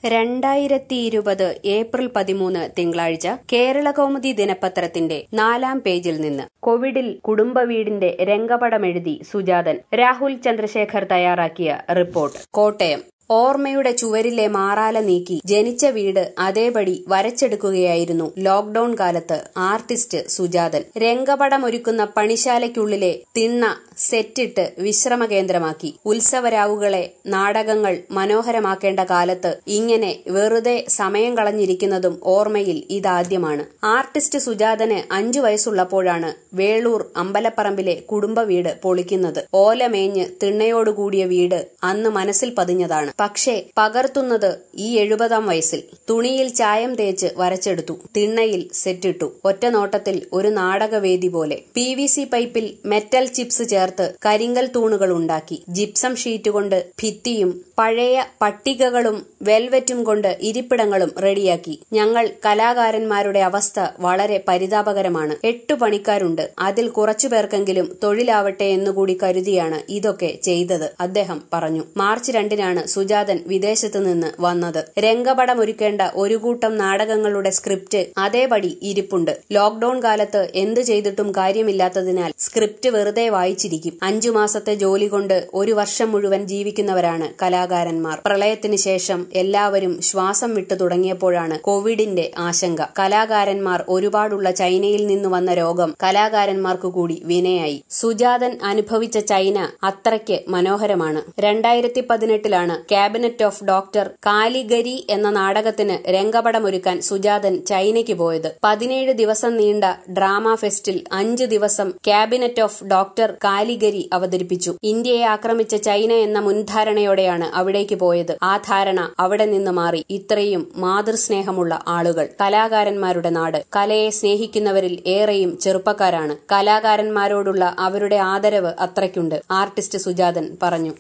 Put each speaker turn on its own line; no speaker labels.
2020 April 13 തിങ്കളാഴ്ച കേരളകൗമുദി ദിനപത്രത്തിന്റെ 4-ാം പേജിൽ നിന്ന് കോവിഡിൽ കുടുംബവീടിന്റെ രംഗപടമെഴുതി സുജാതൻ. രാഹുൽ ചന്ദ്രശേഖർ തയ്യാറാക്കിയ റിപ്പോർട്ട്. കോട്ടയം. ഓർമ്മയുടെ ചുവരിലെ മാറാല നീക്കി ജനിച്ച വീട് അതേപടി വരച്ചെടുക്കുകയായിരുന്നു ലോക്ഡൌൺ കാലത്ത് ആർട്ടിസ്റ്റ് സുജാതൻ. രംഗപടമൊരുക്കുന്ന പണിശാലയ്ക്കുള്ളിലെ തിണ്ണ സെറ്റിട്ട് വിശ്രമകേന്ദ്രമാക്കി. ഉത്സവരാവുകളെ നാടകങ്ങൾ മനോഹരമാക്കേണ്ട കാലത്ത് ഇങ്ങനെ വെറുതെ സമയം കളഞ്ഞിരിക്കുന്നതും ഓർമ്മയിൽ ഇതാദ്യമാണ്. ആർട്ടിസ്റ്റ് സുജാതന് 5 വയസ്സുള്ളപ്പോഴാണ് വേളൂർ അമ്പലപ്പറമ്പിലെ കുടുംബവീട് പൊളിക്കുന്നത്. ഓലമേഞ്ഞ് തിണ്ണയോടുകൂടിയ വീട് അന്ന് മനസ്സിൽ പതിഞ്ഞതാണ്. പക്ഷേ പകർത്തുന്നത് ഈ 70-ാം വയസ്സിൽ. തുണിയിൽ ചായം തേച്ച് വരച്ചെടുത്തു. തിണ്ണയിൽ സെറ്റിട്ടു. ഒറ്റ നോട്ടത്തിൽ ഒരു നാടകവേദി പോലെ. PVC പൈപ്പിൽ മെറ്റൽ ചിപ്സ് ചേർത്ത് കരിങ്കൽ തൂണുകൾ ഉണ്ടാക്കി. ജിപ്സം ഷീറ്റ് കൊണ്ട് ഭിത്തിയും പഴയ പട്ടികകളും വെൽവെറ്റും കൊണ്ട് ഇരിപ്പിടങ്ങളും റെഡിയാക്കി. ഞങ്ങൾ കലാകാരന്മാരുടെ അവസ്ഥ വളരെ പരിതാപകരമാണ്. 8 പണിക്കാരുണ്ട്. അതിൽ കുറച്ചുപേർക്കെങ്കിലും തൊഴിലാവട്ടെ എന്നുകൂടി കരുതിയാണ് ഇതൊക്കെ ചെയ്തത്, അദ്ദേഹം പറഞ്ഞു. മാർച്ച് 2-നാണ് സുജാതൻ വിദേശത്ത് നിന്ന് വന്നത്. രംഗപടമൊരുക്കേണ്ട ഒരു കൂട്ടം നാടകങ്ങളുടെ സ്ക്രിപ്റ്റ് അതേപടി ഇരിപ്പുണ്ട്. ലോക്ഡൌൺ കാലത്ത് എന്തു ചെയ്തിട്ടും കാര്യമില്ലാത്തതിനാൽ സ്ക്രിപ്റ്റ് വെറുതെ വായിച്ചിരിക്കും. 5 മാസത്തെ ജോലി കൊണ്ട് 1 വർഷം മുഴുവൻ ജീവിക്കുന്നവരാണ് കലാകാരന്മാർ. പ്രളയത്തിന് ശേഷം എല്ലാവരും ശ്വാസം വിട്ടു തുടങ്ങിയപ്പോഴാണ് കോവിഡിന്റെ ആശങ്ക. കലാകാരന്മാർ ഒരുപാടുള്ള ചൈനയിൽ നിന്നു വന്ന രോഗം കലാകാരന്മാർക്കു കൂടി വിനയായി. സുജാതൻ അനുഭവിച്ച ചൈന അത്രയ്ക്ക് മനോഹരമാണ്. 2018-ലാണ് ക്യാബിനറ്റ് ഓഫ് ഡോക്ടർ കാലിഗരി എന്ന നാടകത്തിന് രംഗപടമൊരുക്കാൻ സുജാതൻ ചൈനയ്ക്ക് പോയത്. 17 ദിവസം നീണ്ട ഡ്രാമ ഫെസ്റ്റിൽ 5 ദിവസം ക്യാബിനറ്റ് ഓഫ് ഡോക്ടർ കാലിഗരി അവതരിപ്പിച്ചു. ഇന്ത്യയെ ആക്രമിച്ച ചൈന എന്ന മുൻധാരണയോടെയാണ് അവിടേക്ക് പോയത്. ആ ധാരണ അവിടെ നിന്ന് മാറി. ഇത്രയും മാതൃസ്നേഹമുള്ള ആളുകൾ. കലാകാരന്മാരുടെ നാട്. കലയെ സ്നേഹിക്കുന്നവരിൽ ഏറെയും ചെറുപ്പക്കാരാണ്. കലാകാരന്മാരോടുള്ള അവരുടെ ആദരവ് അത്രയ്ക്കുണ്ട്, ആർട്ടിസ്റ്റ് സുജാതൻ പറഞ്ഞു.